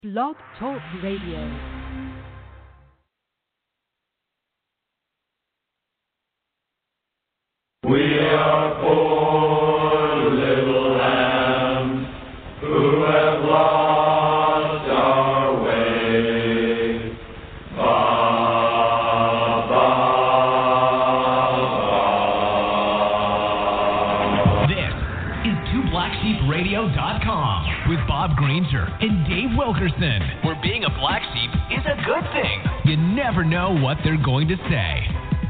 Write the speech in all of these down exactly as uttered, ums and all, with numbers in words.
Blog Talk Radio. We are poor little lambs who have lost our way. Ba, ba, ba. This is two black sheep radio dot com with Bob Granger and Dave Wilkerson, where being a black sheep is a good thing. You never know what they're going to say.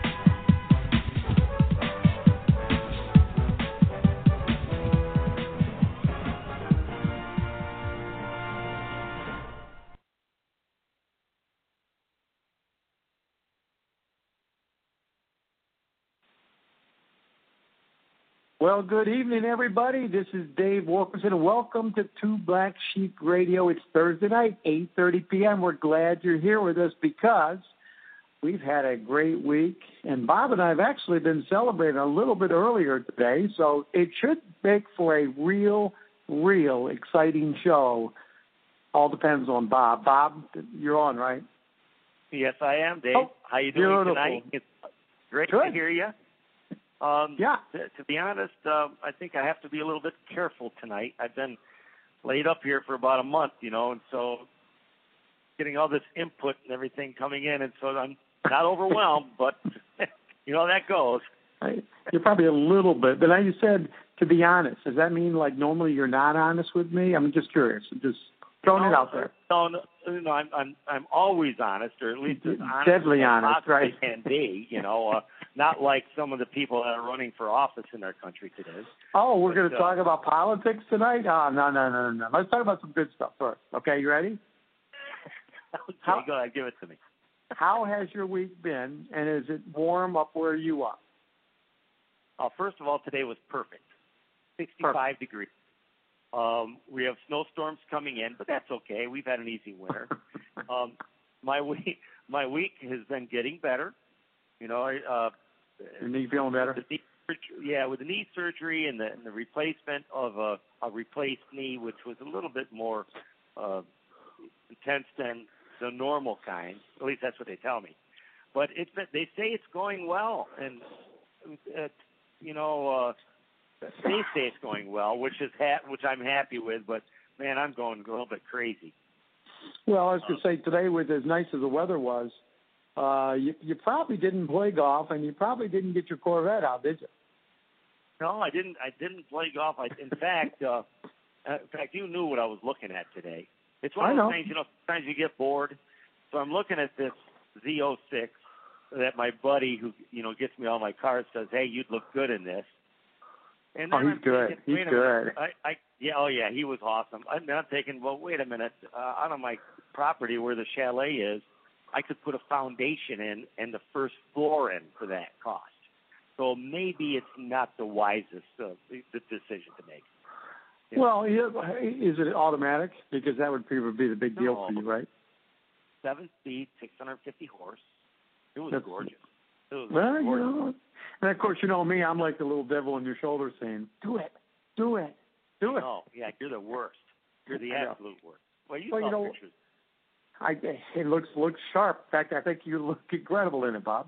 Well, good evening, everybody. This is Dave Wilkerson, and welcome to Two Black Sheep Radio. It's Thursday night, eight thirty p.m. We're glad you're here with us because we've had a great week, and Bob and I have actually been celebrating a little bit earlier today, so it should make for a real, real exciting show. All depends on Bob. Bob, you're on, right? Yes, I am, Dave. Oh, How you doing beautiful. tonight? It's great Good. to hear you. Um, Yeah. To, to be honest, uh, I think I have to be a little bit careful tonight. I've been laid up here for about a month, you know, and so getting all this input and everything coming in, and so I'm not overwhelmed, but you know how that goes. I- You're probably a little bit, but now you said to be honest. Does that mean like normally you're not honest with me? I'm just curious. I'm just throwing it No, out there. No, no, no I'm I'm I'm always honest, or at least as honest Deadly as I honest, possibly right. can be. You know, uh, not like some of the people that are running for office in our country today. Oh, we're But, going to uh, talk about politics tonight? Oh, no, no, no, no, no. Let's talk about some good stuff first. Okay, you ready? Okay, How- go ahead, give it to me. How has your week been, and is it warm up where you are? Uh, first of all, today was perfect, sixty-five Perfect. degrees. Um, we have snowstorms coming in, but that's okay. We've had an easy winter. um, my week, my week has been getting better. You know, I, uh, Your knee feeling better? the knee surgery- yeah, with the knee surgery and the, and the replacement of a, a replaced knee, which was a little bit more uh, intense than the normal kind. At least that's what they tell me. But it's been, they say it's going well, and uh, you know, uh, they say it's going well, which is ha- which I'm happy with. But man, I'm going a little bit crazy. Well, I was going to say today, with as nice as the weather was, uh, you, you probably didn't play golf, and you probably didn't get your Corvette out, did you? No, I didn't. I didn't play golf. I, in fact, uh, uh, in fact, you knew what I was looking at today. It's one I of those know. things, you know. Sometimes you get bored, so I'm looking at this Z oh six that my buddy, who you know gets me all my cars, says, "Hey, you'd look good in this." And Oh, then he's I'm good. thinking, He's wait a good. minute. I, I, yeah, oh yeah, he was awesome. I'm, I'm thinking, well, wait a minute. Uh, out on my property where the chalet is, I could put a foundation in and the first floor in for that cost. So maybe it's not the wisest uh, the decision to make. Yeah. Well, yeah, is it automatic? Because that would probably be the big deal No. for you, right? Seven speed, six hundred fifty horse. It was That's- gorgeous. It was Well, you gorgeous. know, and of course, you know me, I'm like the little devil on your shoulder saying, do it, do it, do it. Oh, yeah, you're the worst. You're the I know. absolute worst. Well, you Well, saw you know, pictures. I, it looks looks sharp. In fact, I think you look incredible in it, Bob.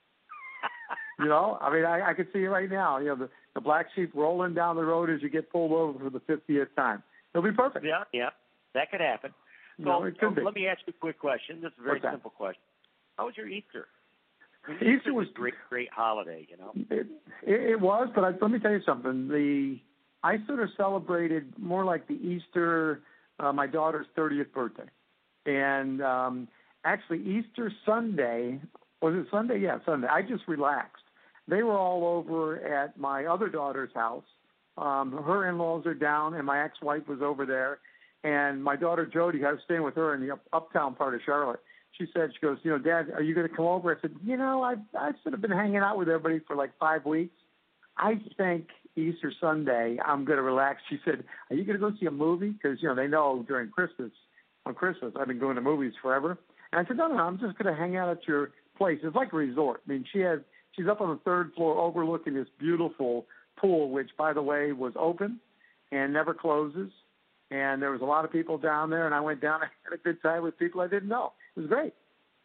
You know, I mean, I, I can see it right now. You know, the, the black sheep rolling down the road as you get pulled over for the fiftieth time. It'll be perfect. Yeah, yeah, that could happen. So No, it could um, be. let me ask you a quick question. This is a very What's that? simple question. How was your Easter? I mean, Easter Easter was was a great, great holiday, you know. It, it, it was, but I, let me tell you something. The I sort of celebrated more like the Easter, uh, my daughter's thirtieth birthday, and um, actually Easter Sunday was it Sunday? Yeah, Sunday. I just relaxed. They were all over at my other daughter's house. Um, her in-laws are down, and my ex-wife was over there, and my daughter Jody. I was staying with her in the up, uptown part of Charlotte. She said, she goes, you know, Dad, are you going to come over? I said, you know, I've, I've sort of been hanging out with everybody for like five weeks. I think Easter Sunday I'm going to relax. She said, are you going to go see a movie? Because, you know, they know during Christmas, on Christmas, I've been going to movies forever. And I said, no, no, I'm just going to hang out at your place. It's like a resort. I mean, she has, she's up on the third floor overlooking this beautiful pool, which, by the way, was open and never closes. and there was a lot of people down there, and I went down and had a good time with people I didn't know. It was great.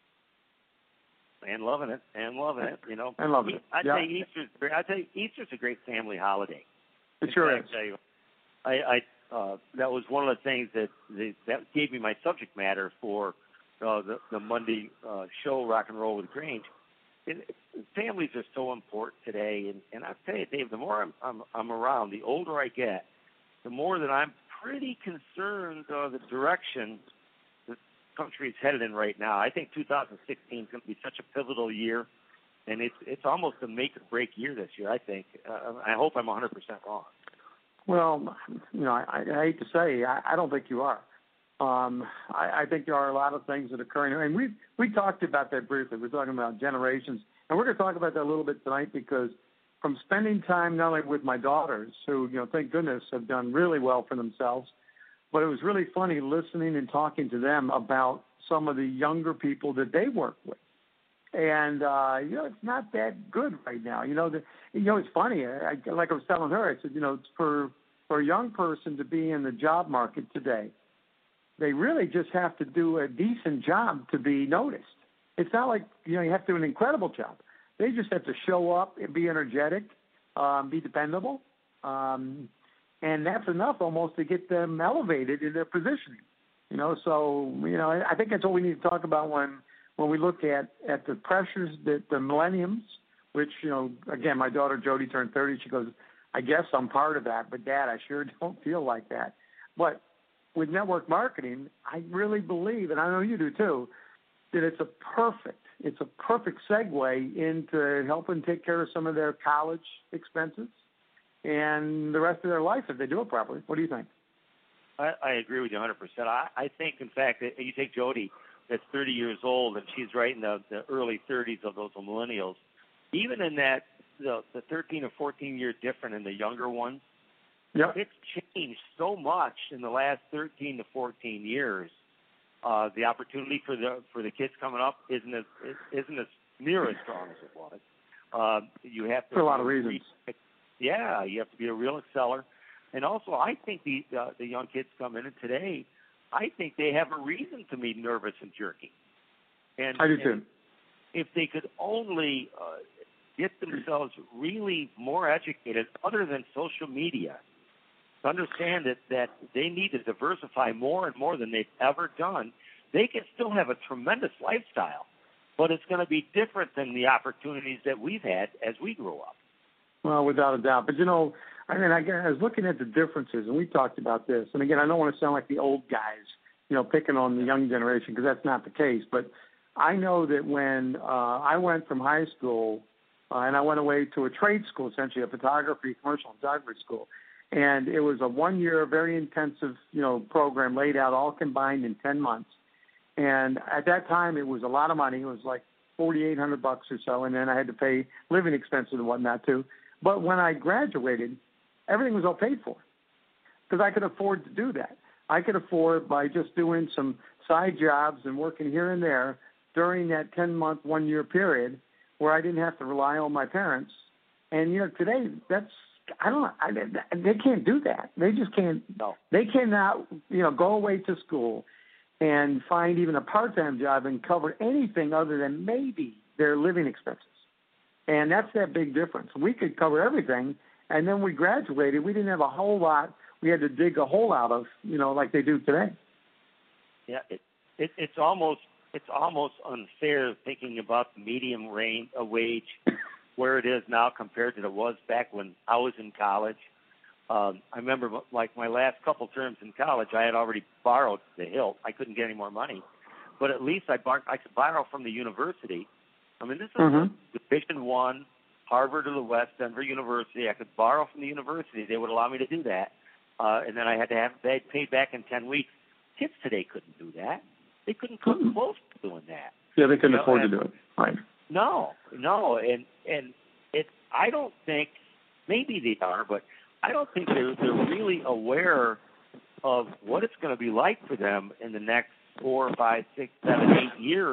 And loving it, and loving it, you know. And loving it. I'd yeah. say Easter's great. I'd say Easter's a great family holiday. It sure is. I, I, I uh, that was one of the things that the, that gave me my subject matter for uh, the, the Monday uh, show, Rock and Roll with Grange. It, families are so important today, and, and I tell you, Dave, the more I'm, I'm I'm around, the older I get, the more that I'm pretty concerned uh, the direction the country is headed in right now. I think two thousand sixteen is going to be such a pivotal year, and it's it's almost a make or break year this year. I think. Uh, I hope I'm one hundred percent wrong. Well, you know, I, I hate to say, I, I don't think you are. Um, I, I think there are a lot of things that are occurring, and we we talked about that briefly. We're talking about generations, and we're going to talk about that a little bit tonight because from spending time not only with my daughters, who, you know, thank goodness have done really well for themselves, but it was really funny listening and talking to them about some of the younger people that they work with. And, uh, you know, it's not that good right now. You know, the, you know, it's funny. I, like I was telling her, I said, you know, it's for, for a young person to be in the job market today, they really just have to do a decent job to be noticed. It's not like, you know, you have to do an incredible job. They just have to show up and be energetic, um, be dependable, um, and that's enough almost to get them elevated in their positioning. You know, so, you know, I think that's what we need to talk about when when we look at, at the pressures that the millenniums, which, you know, again, my daughter Jody turned thirty. She goes, I guess I'm part of that, but, Dad, I sure don't feel like that. But with network marketing, I really believe, and I know you do too, that it's a perfect, it's a perfect segue into helping take care of some of their college expenses and the rest of their life if they do it properly. What do you think? I, I agree with you one hundred percent. I, I think, in fact, that you take Jody, that's thirty years old, and she's right in the, the early thirties of those millennials. Even in that, the, the thirteen or fourteen year difference in the younger ones, yep. It's changed so much in the last thirteen to fourteen years. Uh, the opportunity for the for the kids coming up isn't as isn't as near as strong as it was. Uh, you have to for a lot of reasons. Re- yeah, you have to be a real exceller, and also I think the uh, the young kids coming in today, I think they have a reason to be nervous and jerky. And I do and too. If they could only uh, get themselves really more educated, other than social media, to understand that, that they need to diversify more and more than they've ever done, they can still have a tremendous lifestyle, but it's going to be different than the opportunities that we've had as we grew up. Well, without a doubt. But, you know, I mean, I, I was looking at the differences, and we talked about this. And, again, I don't want to sound like the old guys, you know, picking on the young generation, because that's not the case. But I know that when uh, I went from high school uh, and I went away to a trade school, essentially a photography, commercial photography school, and it was a one-year, very intensive, you know, program laid out all combined in ten months. And at that time, it was a lot of money. It was like forty-eight hundred bucks or so, and then I had to pay living expenses and whatnot too. But when I graduated, everything was all paid for because I could afford to do that. I could afford by just doing some side jobs and working here and there during that ten-month, one-year period where I didn't have to rely on my parents. And, you know, today that's I don't know. I, they can't do that. They just can't. No. They cannot, you know, go away to school and find even a part-time job and cover anything other than maybe their living expenses. And that's that big difference. We could cover everything, and then we graduated. We didn't have a whole lot we had to dig a hole out of, you know, like they do today. Yeah, it, it, it's almost it's almost unfair thinking about the medium range, a wage where it is now compared to it was back when I was in college. Um, I remember, like, my last couple terms in college, I had already borrowed the hilt. I couldn't get any more money. But at least I, bar- I could borrow from the university. I mean, this is Mm-hmm. Division One, Harvard or the West, Denver University. I could borrow from the university. They would allow me to do that. Uh, and then I had to have that paid back in ten weeks. Kids today couldn't do that. They couldn't come Mm-hmm. close to doing that. Yeah, they couldn't You know, afford and, to do it. Right. No, no, and and it. I don't think maybe they are, but I don't think they're they're really aware of what it's going to be like for them in the next four, five, six, seven, eight years,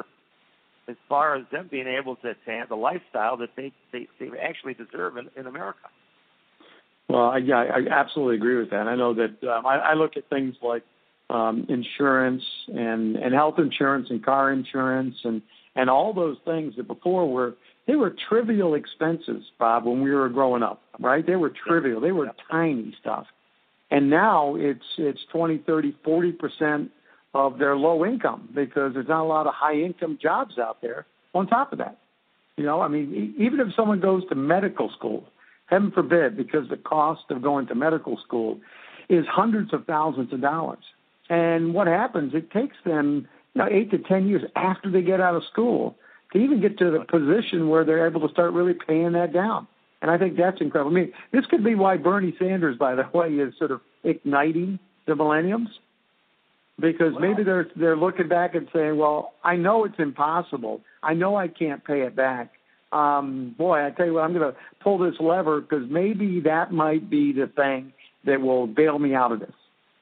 as far as them being able to, to have the lifestyle that they they, they actually deserve in, in America. Well, I, yeah, I absolutely agree with that. I know that um, I, I look at things like um, insurance and, and health insurance and car insurance and, and all those things that before were, they were trivial expenses, Bob, when we were growing up, right? They were trivial. They were tiny stuff. And now it's it's twenty, thirty, forty percent of their low income because there's not a lot of high-income jobs out there on top of that. You know, I mean, even if someone goes to medical school, heaven forbid, because the cost of going to medical school is hundreds of thousands of dollars. And what happens, it takes them you know, eight to ten years after they get out of school to even get to the position where they're able to start really paying that down. And I think that's incredible. I mean, this could be why Bernie Sanders, by the way, is sort of igniting the millenniums, because well, maybe they're they're looking back and saying, well, I know it's impossible. I know I can't pay it back. Um, boy, I tell you what, I'm going to pull this lever because maybe that might be the thing that will bail me out of this.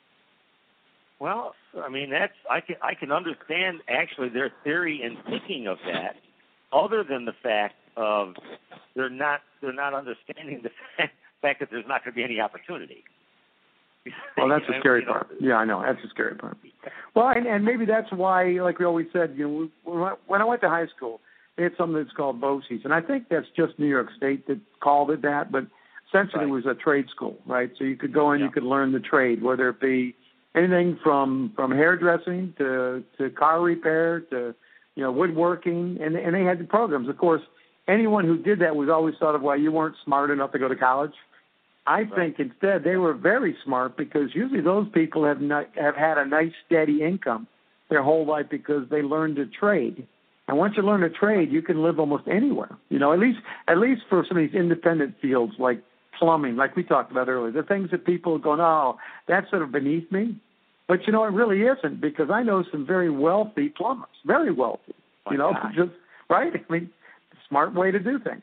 Well, I mean, that's I can I can understand actually their theory in thinking of that, other than the fact of they're not they're not understanding the fact that there's not going to be any opportunity. Well, that's the scary part. Yeah, I know. That's the scary part. Well, and, and maybe that's why, like we always said, you know, when I went to high school, they had something that's called BOCES, and I think that's just New York State that called it that, but essentially right. It was a trade school, right? So you could go in, yeah. you could learn the trade, whether it be anything from, from hairdressing to, to car repair to, you know, woodworking, and, and they had the programs. Of course, anyone who did that was always thought of, well, you weren't smart enough to go to college. I right. think instead they were very smart because usually those people have not, have had a nice steady income their whole life because they learned a trade. And once you learn a trade, you can live almost anywhere. You know, at least at least for some of these independent fields like plumbing, like we talked about earlier, the things that people go, no, that's sort of beneath me. But, you know, it really isn't because I know some very wealthy plumbers, very wealthy, oh you know, gosh. just, right? I mean, smart way to do things.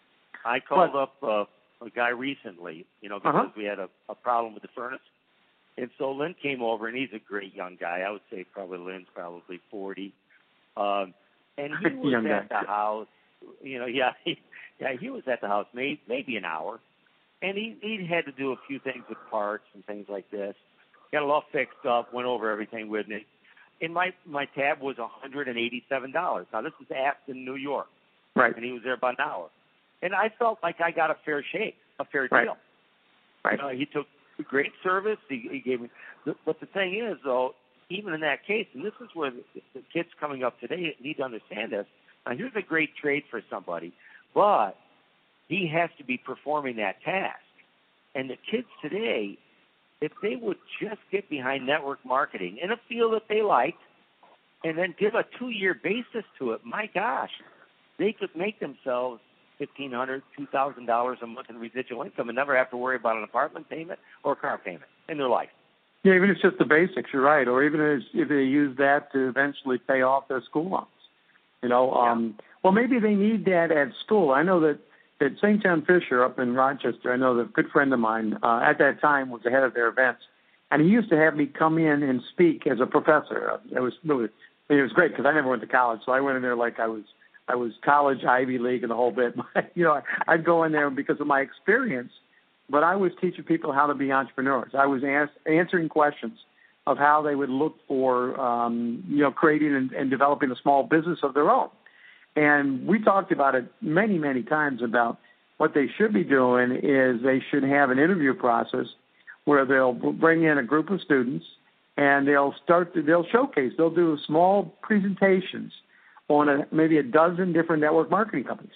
I called but, up uh, a guy recently, you know, because uh-huh. we had a, a problem with the furnace. And so Lynn came over, and he's a great young guy. I would say probably Lynn's probably forty. Um, and he was young at guy. the house, you know, yeah, he, yeah, he was at the house maybe, maybe an hour. And he, he had to do a few things with parts and things like this. Got it all fixed up, went over everything with me. And my, my tab was one hundred eighty-seven dollars. Now, this is Aston, New York. Right. And he was there about an hour. And I felt like I got a fair shake, a fair right. deal. Right. Uh, he took great service. He, he gave me. But the thing is, though, even in that case, and this is where the, the kids coming up today need to understand this. Now, here's a great trade for somebody, but he has to be performing that task. And the kids today, if they would just get behind network marketing in a field that they liked and then give a two-year basis to it, my gosh, they could make themselves fifteen hundred dollars, two thousand dollars a month in residual income and never have to worry about an apartment payment or a car payment in their life. Yeah, even if it's just the basics, you're right. Or even if they use that to eventually pay off their school loans. You know, yeah. um, well, maybe they need that at school. I know that, that Saint John Fisher up in Rochester, I know that a good friend of mine uh, at that time was the head of their events. And he used to have me come in and speak as a professor. It was really, I mean, it was great because I never went to college. So I went in there like I was I was college, Ivy League, and the whole bit. you know, I'd go in there because of my experience, but I was teaching people how to be entrepreneurs. I was ask, answering questions of how they would look for, um, you know, creating and, and developing a small business of their own. And we talked about it many, many times about what they should be doing is they should have an interview process where they'll bring in a group of students and they'll start to, they'll showcase, they'll do small presentations on a, maybe a dozen different network marketing companies.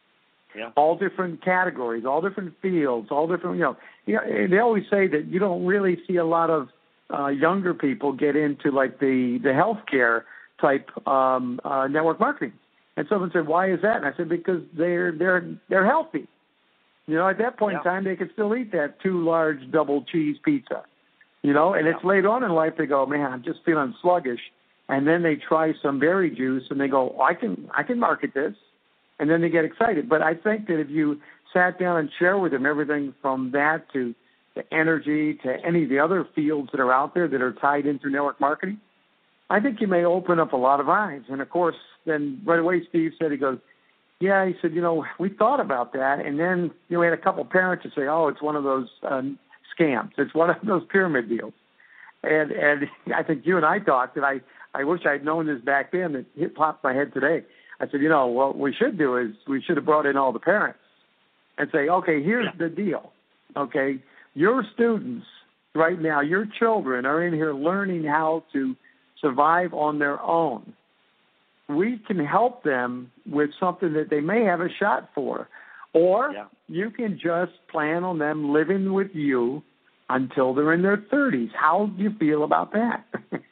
Yeah. All different categories, all different fields, all different, you know, you know, they always say that you don't really see a lot of uh, younger people get into like the, the healthcare type um, uh, network marketing. And someone said, why is that? And I said, because they're, they're, they're healthy. You know, at that point yeah. in time, they can still eat that two large double cheese pizza, you know, and yeah. it's later on in life they go, man, I'm just feeling sluggish. And then they try some berry juice, and they go, oh, I can I can market this. And then they get excited. But I think that if you sat down and share with them everything from that to, to energy to any of the other fields that are out there that are tied into network marketing, I think you may open up a lot of eyes. And, of course, then right away Steve said, he goes, yeah, he said, you know, we thought about that, and then you know, we had a couple parents to say, oh, it's one of those uh, scams. It's one of those pyramid deals. And and I think you and I talked, and I, I wish I'd known this back then. It hit popped my head today. I said, you know, what we should do is we should have brought in all the parents and say, okay, here's yeah. the deal. Okay, your students right now, your children are in here learning how to survive on their own. We can help them with something that they may have a shot for. Or yeah. you can just plan on them living with you until they're in their thirties. How do you feel about that?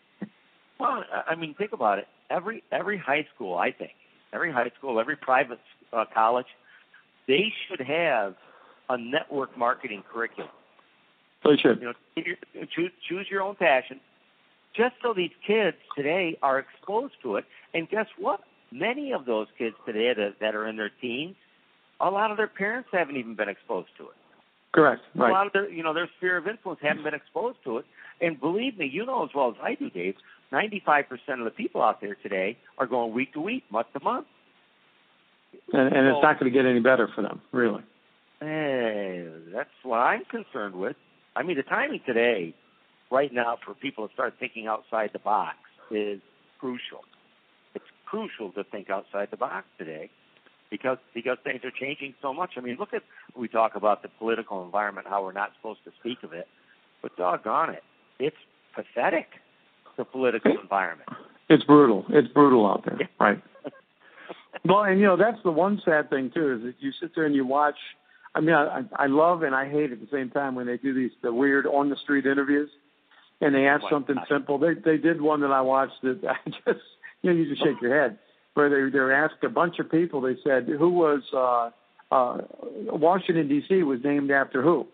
Well, I mean, think about it. Every every high school, I think, every high school, every private uh, college, they should have a network marketing curriculum. They should. You know, choose choose your own passion, just so these kids today are exposed to it. And guess what? Many of those kids today that, that are in their teens, a lot of their parents haven't even been exposed to it. Correct. Right. A lot of their, you know, their sphere of influence haven't been exposed to it. And believe me, you know as well as I do, Dave, ninety-five percent of the people out there today are going week to week, month to month. And, and so, it's not going to get any better for them, really. Hey, that's what I'm concerned with. I mean, the timing today, right now, for people to start thinking outside the box is crucial. It's crucial to think outside the box today. Because because things are changing so much. I mean, look at, we talk about the political environment, how we're not supposed to speak of it, but doggone it, it's pathetic, the political environment. It's brutal. It's brutal out there, right? Well, and, you know, that's the one sad thing, too, is that you sit there and you watch. I mean, I, I love and I hate at the same time when they do these the weird on-the-street interviews, and they ask Oh, something gosh. simple. They they did one that I watched that I just, you know, you just shake your head. Where they they were asked a bunch of people, they said, who was, uh, uh, Washington, D C was named after who?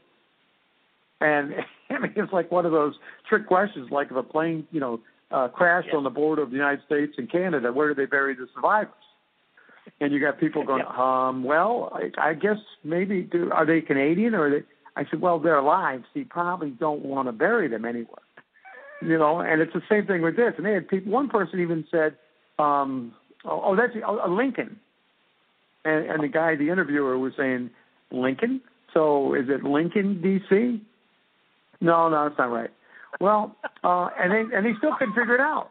And I mean, it's like one of those trick questions, like if a plane, you know, uh, crashed yeah. on the border of the United States and Canada, where do they bury the survivors? And you got people going, yeah. um, well, I, I guess maybe, do, are they Canadian or are they? I said, well, they're alive, so you probably don't want to bury them anywhere. You know, and it's the same thing with this. And they had people, one person even said, um, Oh, oh, that's a Lincoln. And, and the guy, the interviewer, was saying, Lincoln? So is it Lincoln, D C? No, no, that's not right. Well, uh, and they and they still couldn't figure it out.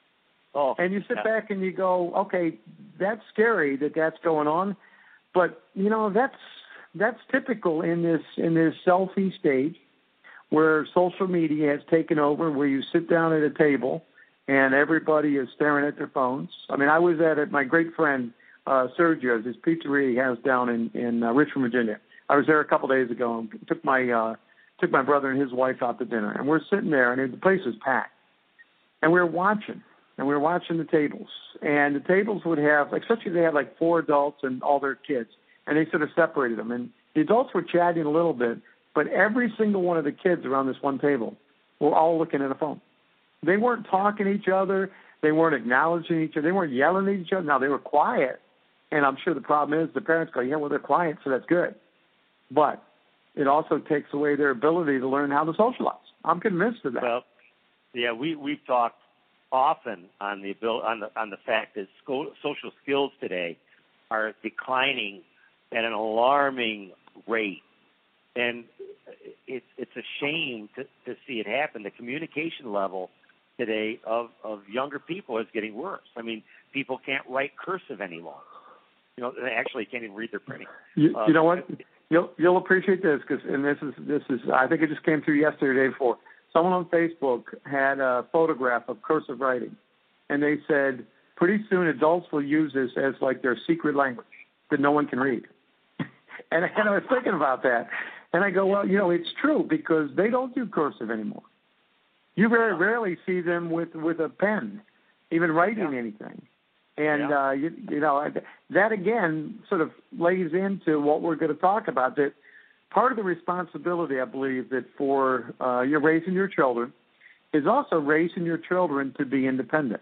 Oh, and you sit yeah. back and you go, okay, that's scary that that's going on, but you know that's that's typical in this in this selfie stage where social media has taken over, where you sit down at a table and everybody is staring at their phones. I mean, I was at it, my great friend uh, Sergio's, his pizzeria he has down in, in uh, Richmond, Virginia. I was there a couple days ago and took my uh, took my brother and his wife out to dinner. And we're sitting there, and the place was packed. And we were watching, and we were watching the tables. And the tables would have, like, especially they had like four adults and all their kids, and they sort of separated them. And the adults were chatting a little bit, but every single one of the kids around this one table were all looking at a phone. They weren't talking to each other. They weren't acknowledging each other. They weren't yelling at each other. Now, they were quiet, and I'm sure the problem is the parents go, yeah, well, they're quiet, so that's good. But it also takes away their ability to learn how to socialize. I'm convinced of that. Well, yeah, we, we've talked often on the, on the, on the fact that sco- social skills today are declining at an alarming rate. And it's, it's a shame to, to see it happen. The communication level today of, of younger people is getting worse. I mean, people can't write cursive anymore. You know, they actually can't even read their printing. You, uh, you know what? You'll you'll appreciate this because, and this is this is I think it just came through yesterday, or the day before. Someone on Facebook had a photograph of cursive writing, and they said pretty soon adults will use this as like their secret language that no one can read. and, and I was thinking about that, and I go, well, you know, it's true because they don't do cursive anymore. You very rarely see them with, with a pen, even writing yeah. anything. And, yeah. uh, you, you know, that, again, sort of lays into what we're going to talk about, that part of the responsibility, I believe, that for uh, you're raising your children is also raising your children to be independent.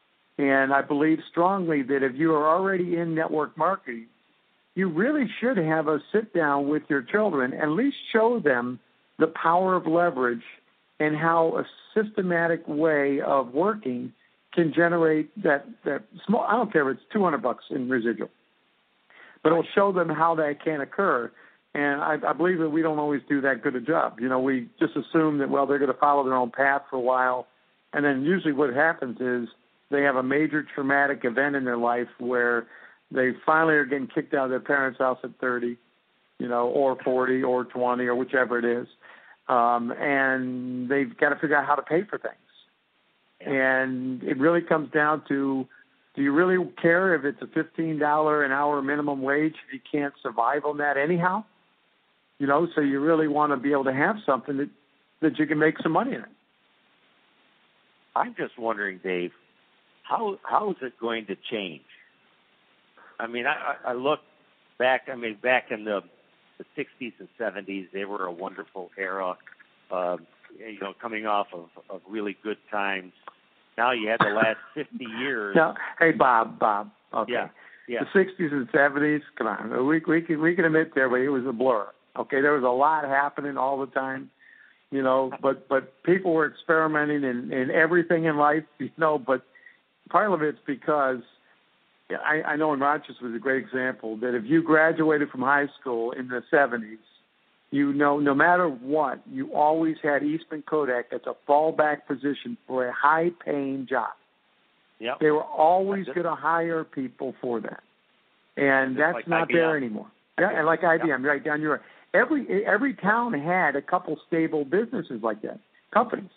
And I believe strongly that if you are already in network marketing, you really should have a sit-down with your children and at least show them the power of leverage and how a systematic way of working can generate that, that small, I don't care if it's two hundred bucks in residual. but it'll show them how that can occur. And I, I believe that we don't always do that good a job. You know, we just assume that, well, they're going to follow their own path for a while. And then usually what happens is they have a major traumatic event in their life where they finally are getting kicked out of their parents' house at thirty, you know, or forty or twenty or whichever it is. Um, and they've got to figure out how to pay for things. Yeah. And it really comes down to, do you really care if it's a fifteen dollars an hour minimum wage if you can't survive on that anyhow? You know, so you really want to be able to have something that, that you can make some money in it. I'm just wondering, Dave, how how is it going to change? I mean, I, I look back, I mean, back in the, the sixties and seventies, they were a wonderful era, uh, you know, coming off of, of really good times. Now you had the last fifty years. No, hey, Bob, Bob, okay. Yeah, yeah. The sixties and seventies, come on, we, we, can, we can admit there, but it was a blur. Okay, there was a lot happening all the time, you know, but, but people were experimenting in, in everything in life, you know, but part of it's because I, I know in Rochester was a great example that if you graduated from high school in the seventies, you know, no matter what, you always had Eastman Kodak as a fallback position for a high-paying job. Yep. They were always going to hire people for that, and Just that's like not I B M. There anymore. Yeah, and like I B M, yep. right down your every every town had a couple stable businesses like that, companies,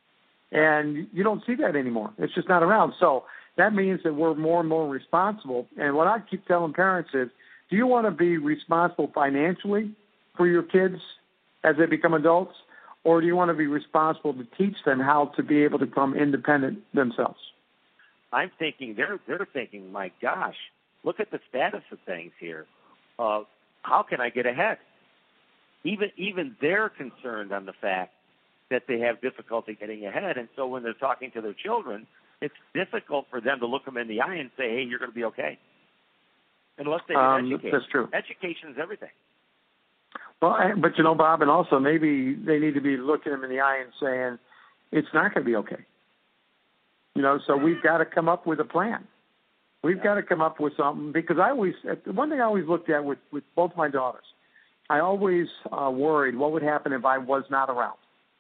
and you don't see that anymore. It's just not around. So that means that we're more and more responsible. And what I keep telling parents is, do you want to be responsible financially for your kids as they become adults, or do you want to be responsible to teach them how to be able to become independent themselves? I'm thinking, they're they're thinking, my gosh, look at the status of things here. Uh, how can I get ahead? Even even they're concerned on the fact that they have difficulty getting ahead, and so when they're talking to their children, it's difficult for them to look them in the eye and say, hey, you're going to be okay. Unless they get um, educated. That's true. Education is everything. Well, but you know, Bob, and also maybe they need to be looking them in the eye and saying, it's not going to be okay. You know, so we've got to come up with a plan. We've yeah. got to come up with something, because I always, one thing I always looked at with, with both my daughters, I always uh, worried what would happen if I was not around.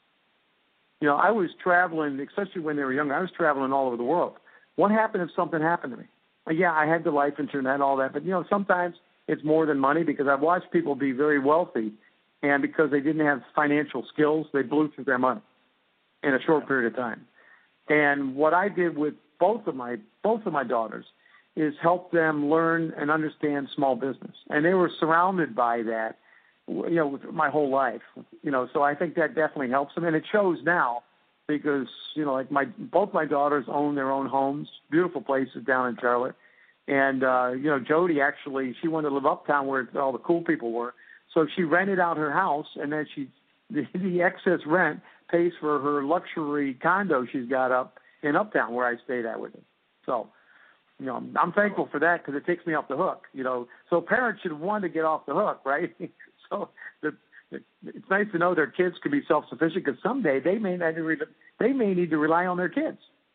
You know, I was traveling, especially when they were younger, I was traveling all over the world. What happened if something happened to me? Yeah, I had the life insurance and all that, but, you know, sometimes it's more than money, because I've watched people be very wealthy, and because they didn't have financial skills, they blew through their money in a short period of time. And what I did with both of my both of my daughters is help them learn and understand small business, and they were surrounded by that, you know, my whole life. You know, so I think that definitely helps them, and it shows now, because, you know, like my both my daughters own their own homes, beautiful places down in Charlotte. And, uh, you know, Jody actually, she wanted to live uptown where all the cool people were. So she rented out her house, and then she, the, the excess rent pays for her luxury condo she's got up in uptown where I stayed at with her. So, you know, I'm thankful for that, because it takes me off the hook, you know. So parents should want to get off the hook, right? So the, the, it's nice to know their kids could be self-sufficient, because someday they may, not, they may need to rely on their kids.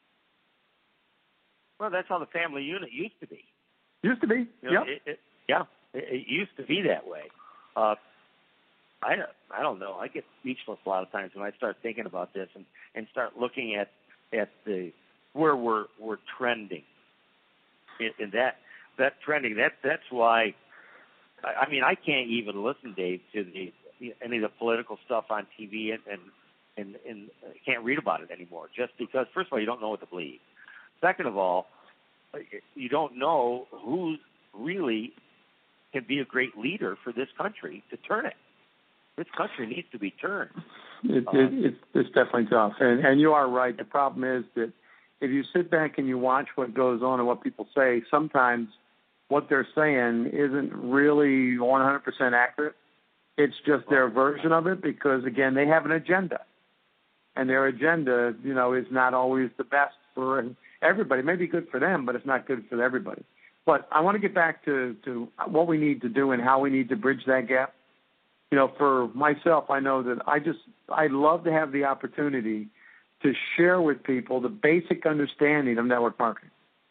Well, that's how the family unit used to be. Used to be, you know, yep. it, it, yeah. It, it used to be that way. Uh, I, I don't know. I get speechless a lot of times when I start thinking about this and, and start looking at at the where we're we're trending. In, in that that trending, that that's why. I, I mean, I can't even listen, Dave, to the any of the political stuff on T V, and and and, and can't read about it anymore. Just because, first of all, you don't know what to believe. Second of all, you don't know who really can be a great leader for this country to turn it. This country needs to be turned. It, uh, it, it's, it's definitely tough. And, and you are right. The problem is that if you sit back and you watch what goes on and what people say, sometimes what they're saying isn't really one hundred percent accurate. It's just their version of it, because, again, they have an agenda. And their agenda, you know, is not always the best for everybody. It may be good for them, but it's not good for everybody. But I want to get back to, to what we need to do and how we need to bridge that gap. You know, for myself, I know that I just, I'd love to have the opportunity to share with people the basic understanding of network marketing.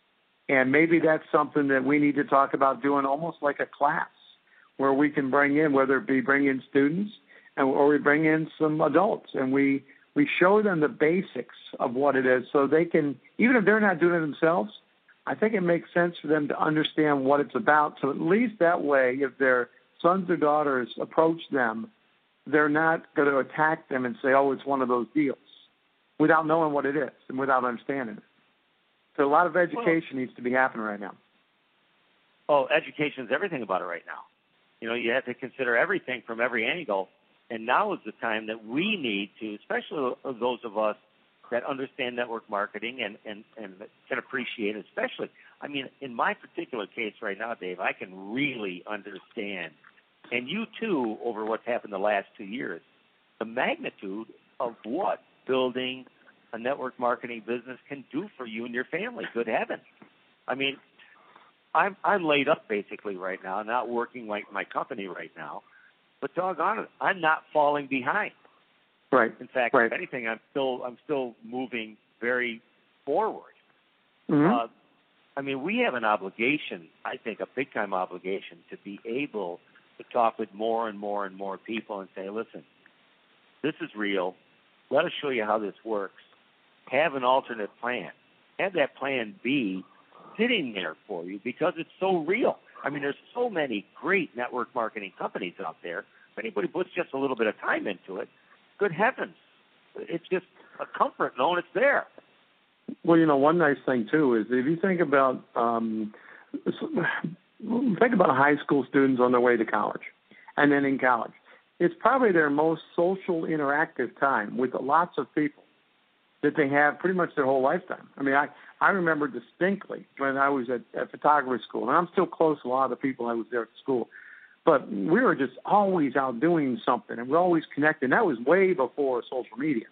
And maybe that's something that we need to talk about doing almost like a class where we can bring in, whether it be bring in students and, or we bring in some adults, and we, we show them the basics of what it is so they can, even if they're not doing it themselves, I think it makes sense for them to understand what it's about. So at least that way, if their sons or daughters approach them, they're not going to attack them and say, oh, it's one of those deals, without knowing what it is and without understanding it. So a lot of education well, needs to be happening right now. Oh, education is everything about it right now. You know, you have to consider everything from every angle, and now is the time that we need to, especially those of us that understand network marketing and, and, and can appreciate it, especially, I mean, in my particular case right now, Dave, I can really understand, and you too, over what's happened the last two years, the magnitude of what building a network marketing business can do for you and your family. Good heavens. I mean, I'm I'm laid up basically right now, not working like my company right now, but doggone it, I'm not falling behind. Right. In fact, right. if anything, I'm still I'm still moving very forward. Mm-hmm. Uh, I mean, we have an obligation, I think, a big time obligation, to be able to talk with more and more and more people and say, listen, this is real. Let us show you how this works. Have an alternate plan. Have that plan B sitting there for you because it's so real. I mean, there's so many great network marketing companies out there. If anybody puts just a little bit of time into it, good heavens, it's just a comfort knowing it's there. Well, you know, one nice thing, too, is if you think about um, think about high school students on their way to college and then in college. It's probably their most social, interactive time with lots of people that they have pretty much their whole lifetime. I mean, I, I remember distinctly when I was at, at photography school, and I'm still close to a lot of the people I was there at school, but we were just always out doing something, and we're always connected. And that was way before social media.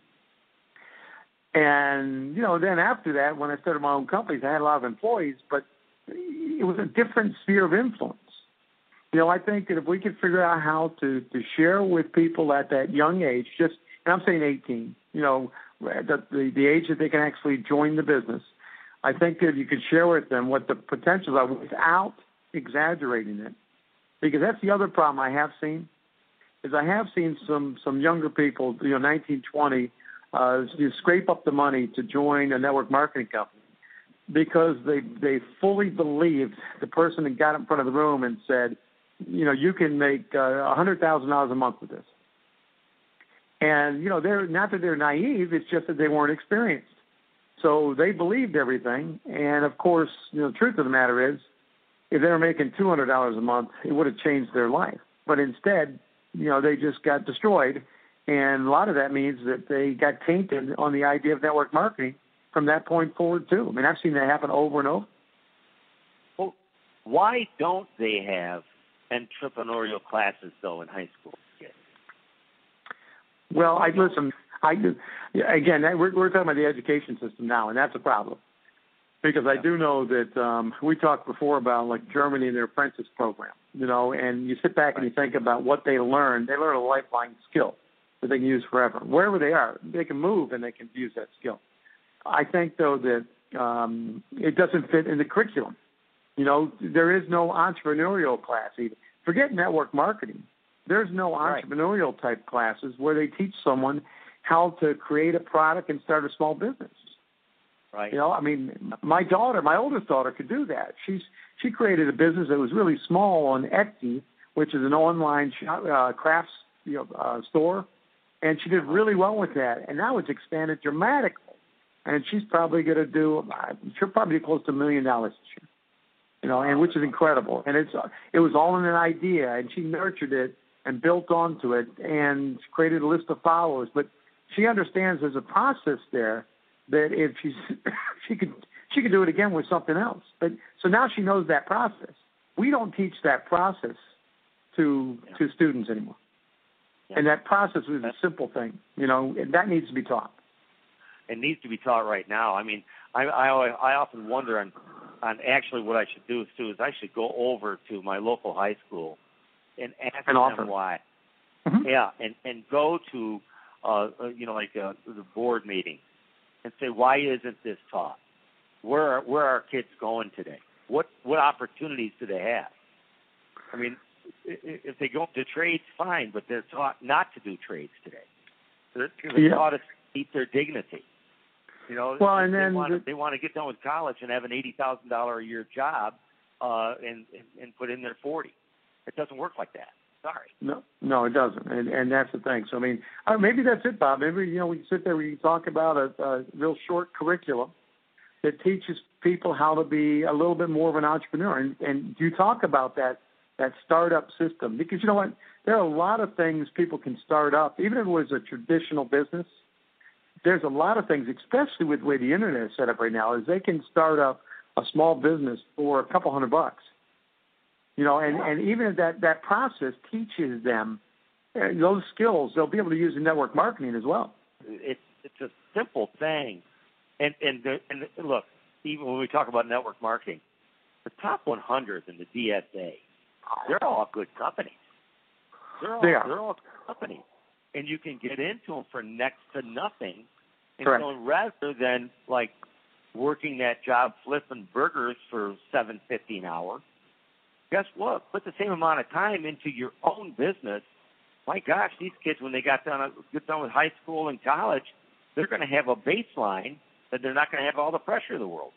And, you know, then after that, when I started my own companies, I had a lot of employees, but it was a different sphere of influence. You know, I think that if we could figure out how to, to share with people at that young age, just, and I'm saying eighteen, you know, the, the, the age that they can actually join the business, I think that you could share with them what the potentials are without exaggerating it. Because that's the other problem I have seen, is I have seen some, some younger people, you know, nineteen, twenty, uh, you scrape up the money to join a network marketing company because they they fully believed the person that got in front of the room and said, you know, you can make uh, one hundred thousand dollars a month with this. And, you know, they're not that they're naive, it's just that they weren't experienced. So they believed everything. And, of course, you know, the truth of the matter is, if they were making two hundred dollars a month, it would have changed their life. But instead, you know, they just got destroyed. And a lot of that means that they got tainted on the idea of network marketing from that point forward, too. I mean, I've seen that happen over and over. Well, why don't they have entrepreneurial classes, though, in high school? Well, I listen. I do. Again, we're, we're talking about the education system now, and that's a problem because I do know that um, we talked before about like Germany and their apprentice program. You know, and you sit back and you think about what they learn. They learn a lifelong skill that they can use forever. Wherever they are, they can move and they can use that skill. I think though that um, it doesn't fit in the curriculum. You know, there is no entrepreneurial class even. Forget network marketing. There's no entrepreneurial type classes where they teach someone how to create a product and start a small business. Right. You know, I mean, my daughter, my oldest daughter, could do that. She's she created a business that was really small on Etsy, which is an online shop, uh, crafts you know, uh, store, and she did really well with that. And now it's expanded dramatically, and she's probably going to do. She'll probably do close to a million dollars this year. You know, and which is incredible. And it's it was all in an idea, and she nurtured it and built onto it and created a list of followers. But she understands there's a process there that if she's she could she could do it again with something else. But so now she knows that process. We don't teach that process to yeah. to students anymore. Yeah. And that process is a simple thing, you know, and that needs to be taught. It needs to be taught right now. I mean, I I, I often wonder on on actually what I should do too is I should go over to my local high school and ask and them offer. why. Mm-hmm. Yeah, and and go to uh, you know like uh, the board meeting and say, why isn't this taught? where are, where are kids going today? What what opportunities do they have? I mean, if they go into trades, fine, but they're taught not to do trades today. They're, they're yeah. taught to keep their dignity. You know, well, and they then want the, to, they want to get done with college and have an eighty thousand dollar a year job, uh, and, and and put in their forty. It doesn't work like that. Sorry. No, no, it doesn't, and and that's the thing. So I mean, uh, maybe that's it, Bob. Maybe you know we sit there, we talk about a, a real short curriculum that teaches people how to be a little bit more of an entrepreneur, and and you talk about that that startup system, because you know what, there are a lot of things people can start up, even if it was a traditional business. There's a lot of things, especially with the way the internet is set up right now, is they can start up a small business for a couple hundred bucks. You know, and, and even if that, that process teaches them uh, those skills, they'll be able to use in network marketing as well. It's it's a simple thing, and and the, and the, look, even when we talk about network marketing, the top one hundred in the D S A, they're all good companies. They're all They are. they're all good companies, and you can get into them for next to nothing. And Correct. so rather than like working that job flipping burgers for seven fifty an hour, guess what? Put the same amount of time into your own business. My gosh, these kids, when they got done, get done with high school and college, they're going to have a baseline that they're not going to have all the pressure in the world.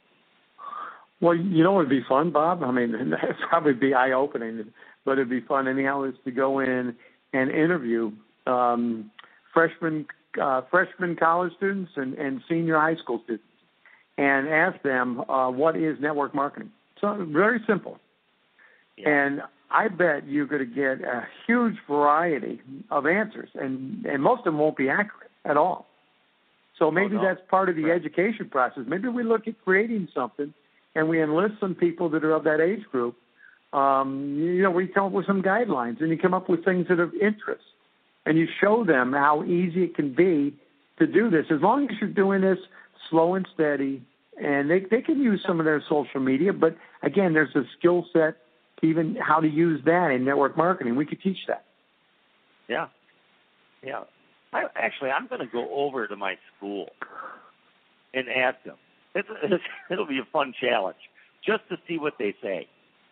Well, you know what would be fun, Bob? I mean, it'd probably be eye-opening, but it'd be fun anyhow, is to go in and interview um, freshmen, uh, freshman college students and, and senior high school students and ask them uh, what is network marketing. So very simple. Yeah. And I bet you're going to get a huge variety of answers, and, and most of them won't be accurate at all. So maybe oh, no. that's part of the right. education process. Maybe we look at creating something, and we enlist some people that are of that age group. Um, you know, we come up with some guidelines, and you come up with things that are of interest, and you show them how easy it can be to do this. As long as you're doing this slow and steady, and they, they can use some of their social media, but again, there's a skill set to even how to use that in network marketing. We could teach that. Yeah. Yeah. I, actually, I'm going to go over to my school and ask them. It's, it's, it'll be a fun challenge just to see what they say.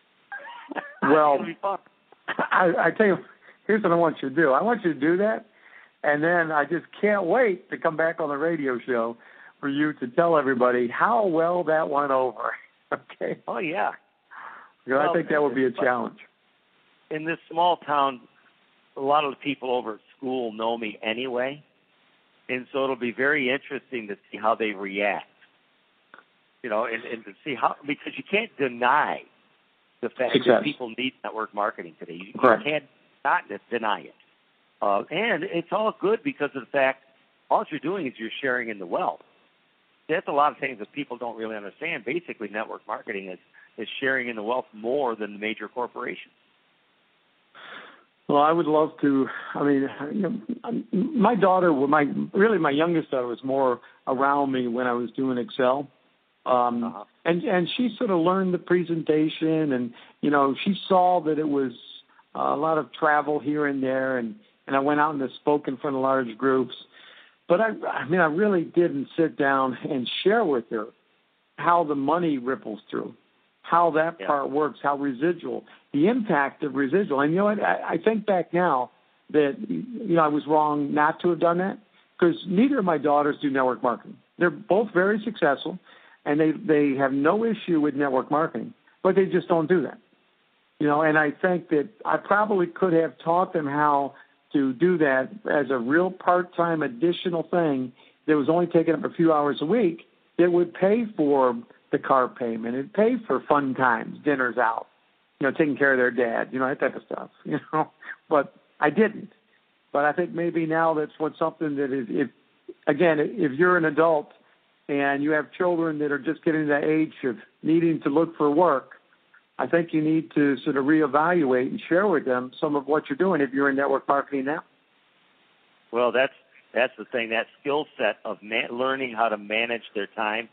Well, It'll be fun. I, I tell you, here's what I want you to do. I want you to do that, and then I just can't wait to come back on the radio show for you to tell everybody how well that went over. Okay? Oh, yeah. Because Well, I think that would be a challenge. In this small town, a lot of the people over at school know me anyway, and so it'll be very interesting to see how they react. You know, and, and to see how, because you can't deny the fact Success. that people need network marketing today. You, you can't not deny it. Uh, and it's all good because of the fact all you're doing is you're sharing in the wealth. That's a lot of things that people don't really understand. Basically, network marketing is, is sharing in the wealth more than the major corporations. Well, I would love to. I mean, you know, my daughter, my really my youngest daughter was more around me when I was doing Excel. Um, uh-huh. and, and she sort of learned the presentation, and, you know, she saw that it was uh, a lot of travel here and there, and, and I went out and spoke in front of large groups. But, I, I mean, I really didn't sit down and share with her how the money ripples through, how that yeah. part works, how residual, the impact of residual. And, you know what, I, I think back now that, you know, I was wrong not to have done that, because neither of my daughters do network marketing. They're both very successful. And they, they have no issue with network marketing, but they just don't do that. You know, and I think that I probably could have taught them how to do that as a real part-time additional thing that was only taking up a few hours a week that would pay for the car payment. It'd pay for fun times, dinners out, you know, taking care of their dad, you know, that type of stuff, you know. But I didn't. But I think maybe now that's what something that is, if again, if you're an adult and you have children that are just getting to that age of needing to look for work, I think you need to sort of reevaluate and share with them some of what you're doing if you're in network marketing now. Well, that's that's the thing, that skill set of man, learning how to manage their time,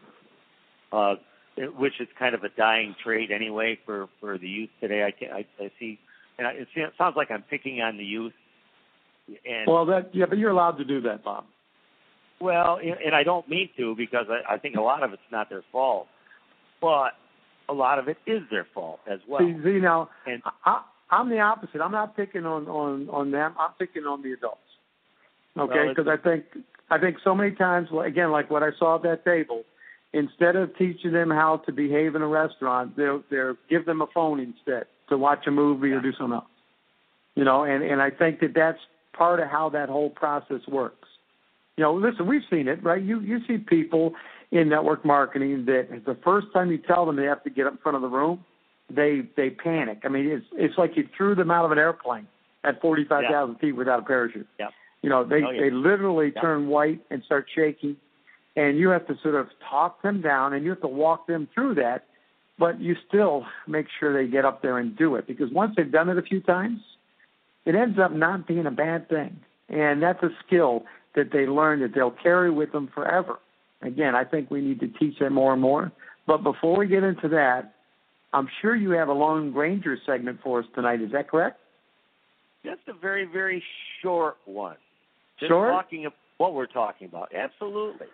uh, which is kind of a dying trade anyway for, for the youth today. I, can, I, I see, and I, it sounds like I'm picking on the youth. And well, that yeah, but you're allowed to do that, Bob. Well, and and I don't mean to because I, I think a lot of it's not their fault, but a lot of it is their fault as well. See, see now, and, I, I'm the opposite. I'm not picking on, on, on them. I'm picking on the adults. Okay, because well, I think I think so many times, again, like what I saw at that table, instead of teaching them how to behave in a restaurant, they'll they'll give them a phone instead to watch a movie or do something else. You know, and, and I think that that's part of how that whole process works. You know, listen, we've seen it, right? You you see people in network marketing that the first time you tell them they have to get up in front of the room, they they panic. I mean, it's it's like you threw them out of an airplane at forty-five thousand yeah. feet without a parachute. Yeah. You know, they, oh, yeah. they literally yeah. turn white and start shaking, and you have to sort of talk them down, and you have to walk them through that, but you still make sure they get up there and do it, because once they've done it a few times, it ends up not being a bad thing, and that's a skill that they learn that they'll carry with them forever. Again, I think we need to teach that more and more, but before we get into that, I'm sure you have a Lone Ranger segment for us tonight. Is that correct? Just a very, very short one. Just Short? talking about what we're talking about. Absolutely.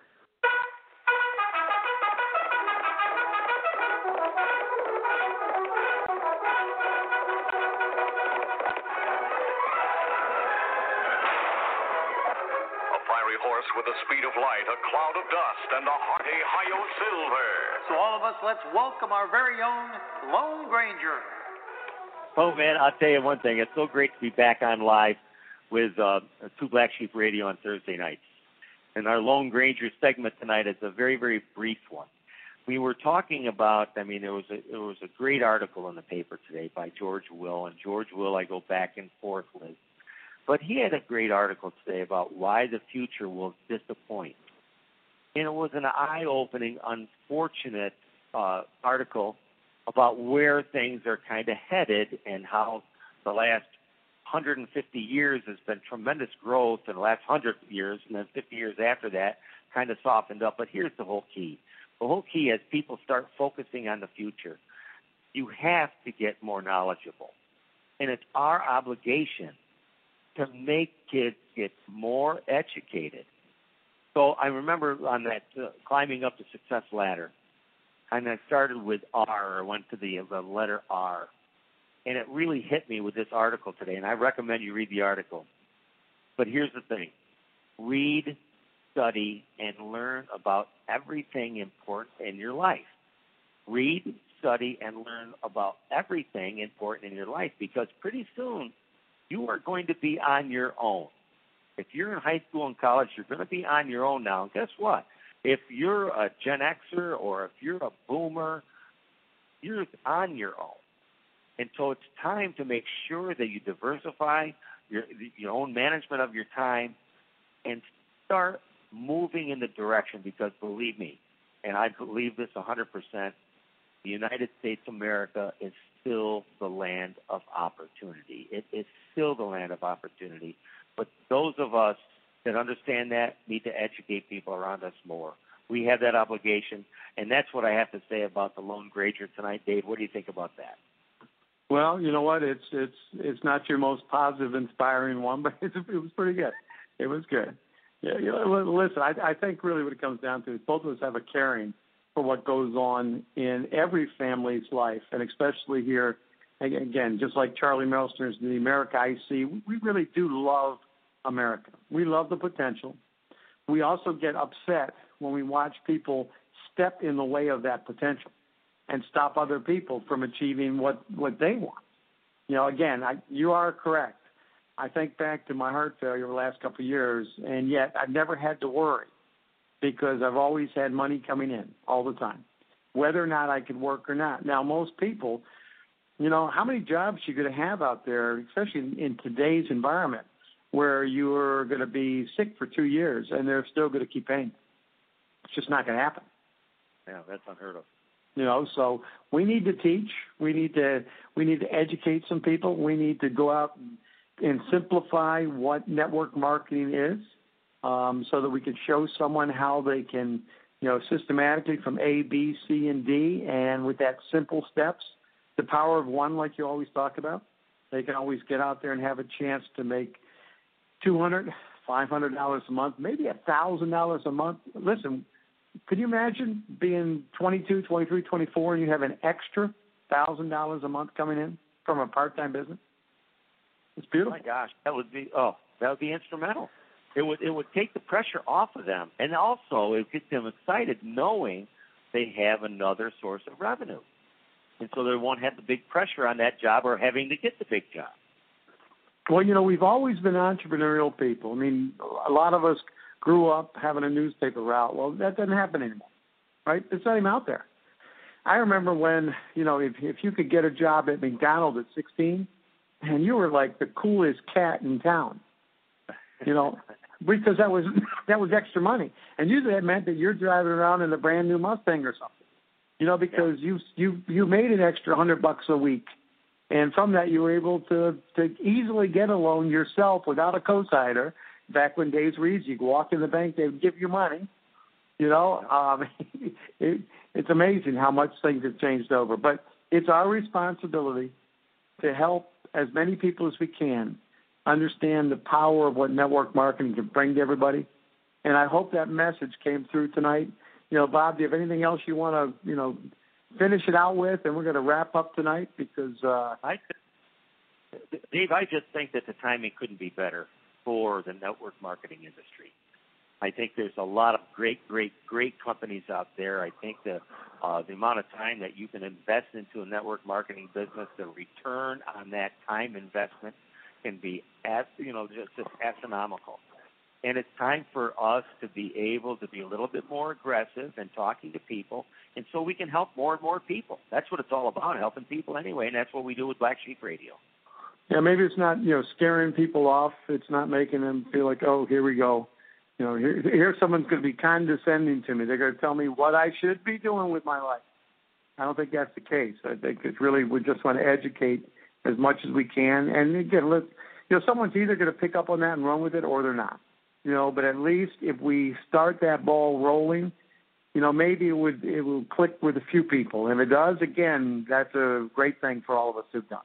Horse with the speed of light, a cloud of dust, and a hearty Hi-Yo Silver. So all of us, let's welcome our very own Lone Ranger. Oh, man, I'll tell you one thing. It's so great to be back on live with uh, Two Black Sheep Radio on Thursday nights. And our Lone Ranger segment tonight is a very, very brief one. We were talking about, I mean, there was a, there was a great article in the paper today by George Will, and George Will I go back and forth with. But he had a great article today about why the future will disappoint. And it was an eye-opening, unfortunate uh, article about where things are kind of headed and how the last one hundred fifty years has been tremendous growth, and the last one hundred years, and then fifty years after that kind of softened up. But here's the whole key. The whole key as people start focusing on the future, you have to get more knowledgeable. And it's our obligation to make kids get more educated. So I remember on that uh, climbing up the success ladder, and I started with R, I went to the, the letter R, and it really hit me with this article today, and I recommend you read the article. But here's the thing. Read, study, and learn about everything important in your life. Read, study, and learn about everything important in your life, because pretty soon you are going to be on your own. If you're in high school and college, you're going to be on your own now. And guess what? If you're a Gen Xer or if you're a boomer, you're on your own. And so it's time to make sure that you diversify your, your own management of your time and start moving in the direction, because believe me, and I believe this one hundred percent, the United States of America is still the land of opportunity. It is still the land of opportunity. But those of us that understand that need to educate people around us more. We have that obligation, and that's what I have to say about the Lone Ranger tonight. Dave, what do you think about that? Well, you know what? It's it's it's not your most positive, inspiring one, but it's, it was pretty good. It was good. Yeah, you know, listen, I, I think really what it comes down to is both of us have a caring for what goes on in every family's life, and especially here, again, just like Charlie Meltzner's The America I See, we really do love America. We love the potential. We also get upset when we watch people step in the way of that potential and stop other people from achieving what, what they want. You know, again, I, you are correct. I think back to my heart failure the last couple of years, and yet I've never had to worry, because I've always had money coming in all the time, whether or not I could work or not. Now, most people, you know, how many jobs you're going to have out there, especially in, in today's environment, where you're going to be sick for two years and they're still going to keep paying? It's just not going to happen. Yeah, that's unheard of. You know, so we need to teach. We need to we need to educate some people. We need to go out and, and simplify what network marketing is. Um, so that we can show someone how they can, you know, systematically from A, B, C, and D, and with that simple steps, the power of one, like you always talk about, they can always get out there and have a chance to make two hundred thousand dollars, five hundred dollars a month, maybe one thousand dollars a month. Listen, could you imagine being twenty-two, twenty-three, twenty-four, and you have an extra one thousand dollars a month coming in from a part-time business? It's beautiful. Oh, my gosh, that would be, oh, that would be instrumental. It would, it would take the pressure off of them, and also it would get them excited knowing they have another source of revenue. And so they won't have the big pressure on that job or having to get the big job. Well, you know, we've always been entrepreneurial people. I mean, a lot of us grew up having a newspaper route. Well, that doesn't happen anymore, right? It's not even out there. I remember when, you know, if if you could get a job at McDonald's at sixteen, and you were like the coolest cat in town, you know, because that was that was extra money. And usually that meant that you're driving around in a brand new Mustang or something, you know, because yeah. you you you made an extra hundred bucks a week. And from that, you were able to, to easily get a loan yourself without a co-signer. Back when days were easy, you could walk in the bank, they would give you money. You know, um, it, it's amazing how much things have changed over. But it's our responsibility to help as many people as we can understand the power of what network marketing can bring to everybody. And I hope that message came through tonight. You know, Bob, do you have anything else you want to, you know, finish it out with, and we're going to wrap up tonight because uh, I, Dave, I just think that the timing couldn't be better for the network marketing industry. I think there's a lot of great, great, great companies out there. I think the uh, the amount of time that you can invest into a network marketing business, the return on that time investment can be, as you know, just, just astronomical. And it's time for us to be able to be a little bit more aggressive in talking to people, and so we can help more and more people. That's what it's all about, helping people anyway, and that's what we do with Black Sheep Radio. Yeah, maybe it's not, you know, scaring people off. It's not making them feel like, oh, here we go. You know, here, here someone's going to be condescending to me. They're going to tell me what I should be doing with my life. I don't think that's the case. I think it's really we just want to educate as much as we can. And again, let you know, someone's either going to pick up on that and run with it or they're not. You know, but at least if we start that ball rolling, you know, maybe it would it will click with a few people. And if it does, again, that's a great thing for all of us who've done.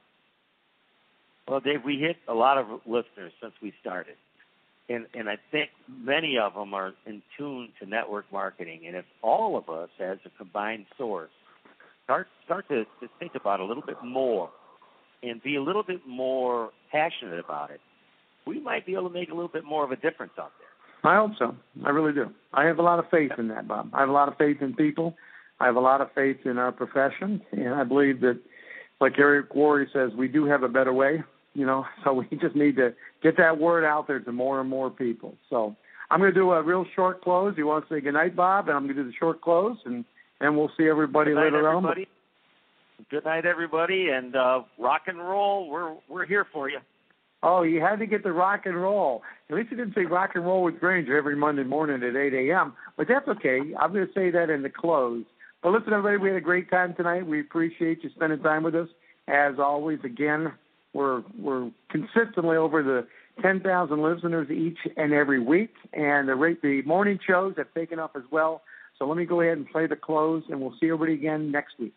Well, Dave, we hit a lot of listeners since we started. And and I think many of them are in tune to network marketing. And if all of us, as a combined source, start start to, to think about it a little bit more and be a little bit more passionate about it, we might be able to make a little bit more of a difference out there. I hope so. I really do. I have a lot of faith in that, Bob. I have a lot of faith in people. I have a lot of faith in our profession. And I believe that, like Eric Worre says, we do have a better way, you know, so we just need to get that word out there to more and more people. So I'm going to do a real short close. You want to say goodnight, Bob? And I'm going to do the short close, and, and we'll see everybody good night, later everybody. on. Good night, everybody, and uh, rock and roll. We're we're here for you. Oh, you had to get the rock and roll. At least you didn't say rock and roll with Granger every Monday morning at eight a.m., but that's okay. I'm going to say that in the close. But listen, everybody, we had a great time tonight. We appreciate you spending time with us. As always, again, we're we're consistently over the ten thousand listeners each and every week, and the, rate, the morning shows have taken up as well. So let me go ahead and play the close, and we'll see everybody again next week.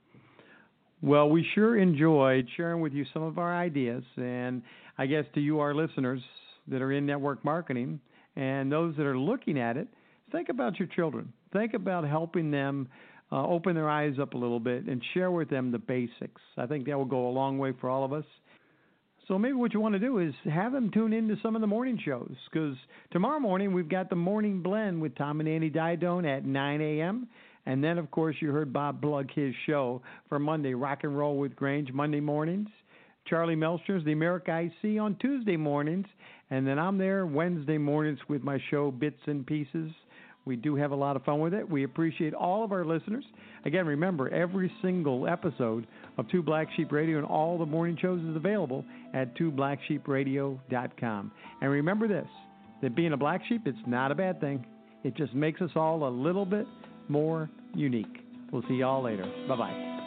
Well, we sure enjoyed sharing with you some of our ideas, and I guess to you, our listeners that are in network marketing and those that are looking at it, think about your children. Think about helping them uh, open their eyes up a little bit and share with them the basics. I think that will go a long way for all of us. So maybe what you want to do is have them tune into some of the morning shows, because tomorrow morning we've got the Morning Blend with Tom and Andy Didone at nine a.m., and then, of course, you heard Bob plug his show for Monday, Rock and Roll with Grange, Monday mornings. Charlie Melcher's The America I See on Tuesday mornings. And then I'm there Wednesday mornings with my show, Bits and Pieces. We do have a lot of fun with it. We appreciate all of our listeners. Again, remember, every single episode of Two Black Sheep Radio and all the morning shows is available at two black sheep radio dot com. And remember this, that being a black sheep, it's not a bad thing. It just makes us all a little bit more unique. We'll see y'all later. Bye-bye.